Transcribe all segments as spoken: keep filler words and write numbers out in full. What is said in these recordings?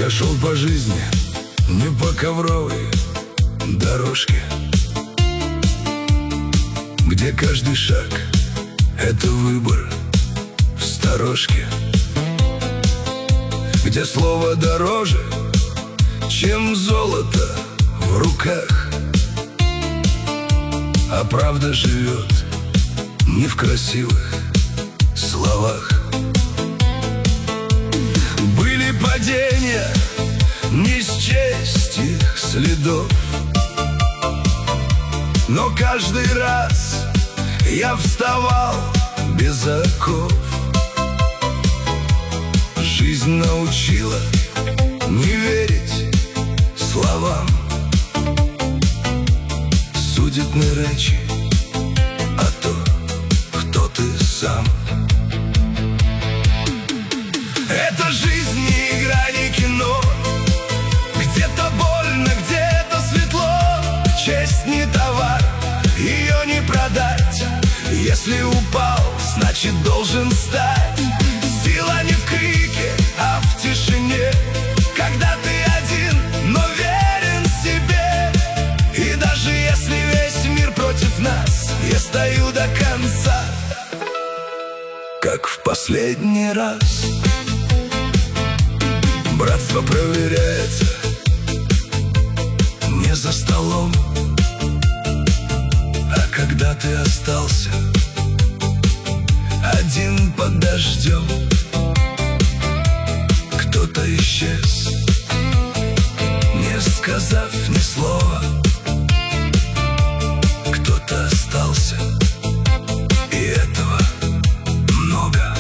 Я шел по жизни не по ковровой дорожке, где каждый шаг — это выбор в сторожке, где слово дороже, чем золото в руках, а правда живет не в красивых словах. Были падения, не счесть их следов, но каждый раз я вставал без оков. Жизнь научила не верить словам судебной речи, а то, кто ты сам. Это жизнь не игра, не кино, где-то больно, где-то светло. Честь не товар, ее не продать. Если упал, значит должен встать. Сила не в крике, а в тишине, когда ты один, но верен себе. И даже если весь мир против нас, я стою до конца, как в последний раз. Братство проверяется не за столом, а когда ты остался один под дождем. Кто-то исчез, не сказав ни слова, кто-то остался, и этого много.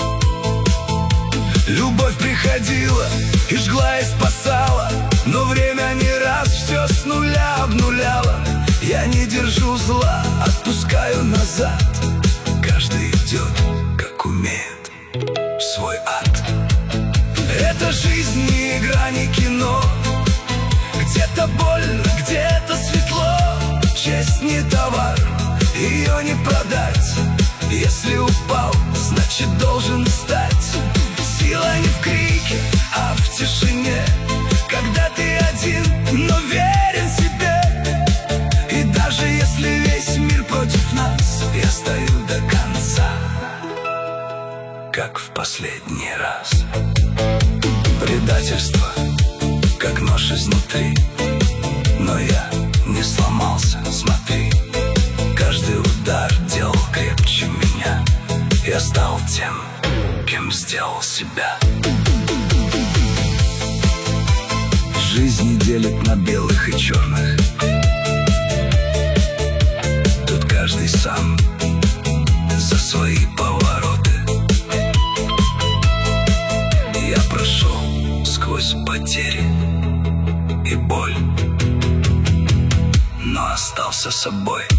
Любовь приходила и жгла, и спасала, но время не раз все с нуля обнуляло. Я не держу зла, отпускаю назад. Каждый идет, как умеет, в свой ад. Это жизнь не игра, не кино, где-то больно, где-то светло. Честь не товар, ее не продать. Если упал, значит должен встать. Сила не в крике, а в тишине, когда ты один, но верен себе. И даже если весь мир против нас, я стою до конца, как в последний раз. Предательство, как нож изнутри, но я не сломался, смотри. Каждый удар делал крепче меня. Я стал тем, кем сделал себя. Жизнь не делит на белых и черных. Тут каждый сам за свои повороты. Я прошел сквозь потери и боль, но остался собой.